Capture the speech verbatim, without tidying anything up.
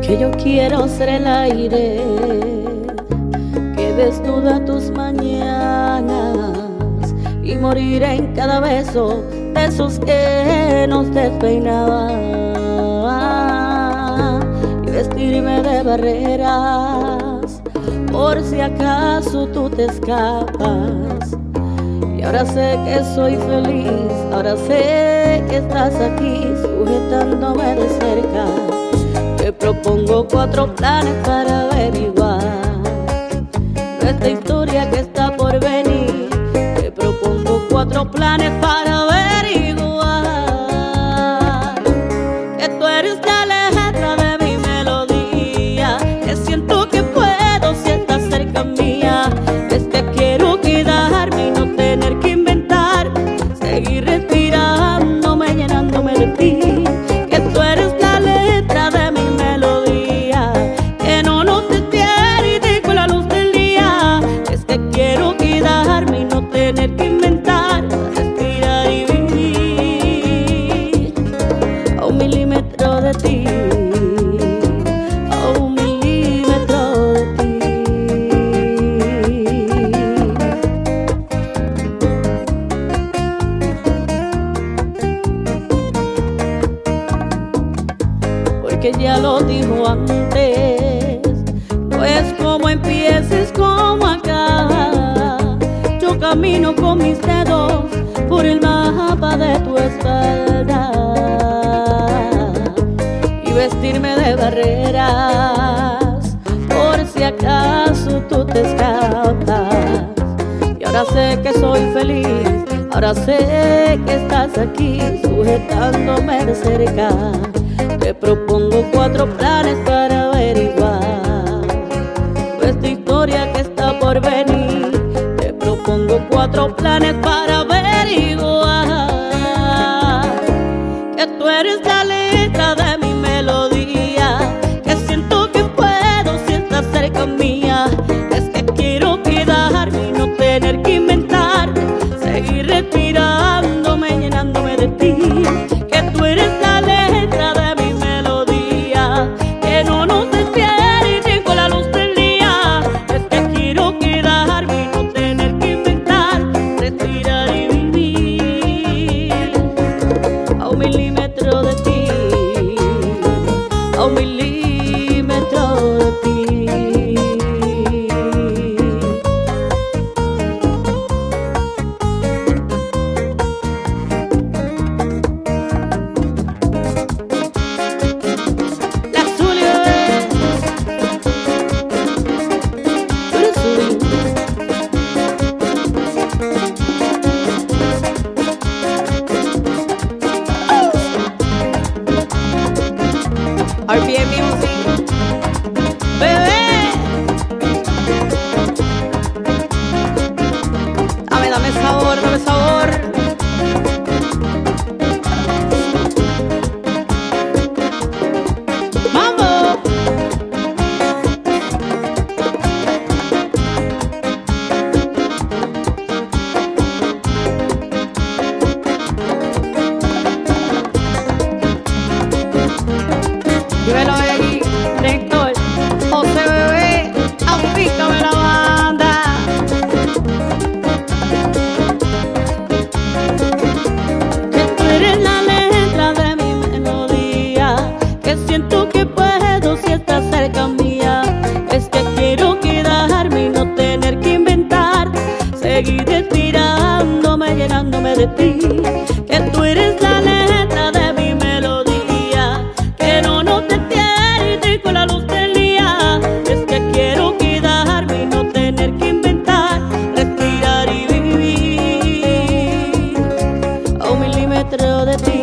que yo quiero ser el aire que desnuda tus mañanas y morir en cada beso de esos que nos despeinaban y vestirme de barreras por si acaso tú te escapas. Y ahora sé que soy feliz, ahora sé que estás aquí sujetándome de cerca. Te propongo cuatro planes para averiguar nuestra historia que está por venir. Te propongo cuatro planes para averiguar que tú eres la letra de mi melodía, que siento que puedo si estás cerca mía. Es que quiero quedarme y no tener que inventar, seguir respirándome, llenándome de ti. Que tú eres la letra de mi melodía, que no nos detiene y te con la luz del día. Es que quiero quedarme y no tener que inventar, respirar y vivir a un milímetro de ti, a un milímetro de ti. Porque ya lo dijo antes, no es como empieces como acá. Yo camino con mis dedos por el mapa de tu espalda y vestirme de barreras por si acaso tú te escapas. Y ahora sé que soy feliz, ahora sé que estás aquí sujetándome de cerca. Te propongo cuatro planes para averiguar nuestra historia que está por venir. Te propongo cuatro planes para averiguar que tú eres la letra de mi melodía, que siento que puedo si estás cerca mía. Es que quiero quedarme y no tener que inventar, seguir respirándome, llenándome de ti. Que tú eres la letra de mi melodía, que no nos detiene y con la luz del día. Es que quiero quedarme y no tener que inventar, respirar y vivir a un milímetro de ti, a un milímetro de ti. La Zuli, bebé. Tú eres Zuli. R P M Music, bebé. Dame, dame sabor, dame sabor. Mambo. Dímelo ahí, director José Bebé, apícame la banda. Que tú eres la letra de mi melodía, que siento que puedo si estás cerca mía. Es que quiero quedarme y no tener que inventar, seguir respirándome, llenándome de ti. Que tú eres la letra de mi melodía, que no nos detiene y con la luz del día. Es que quiero quedarme y no tener que inventar, respirar y vivir a un milímetro de ti.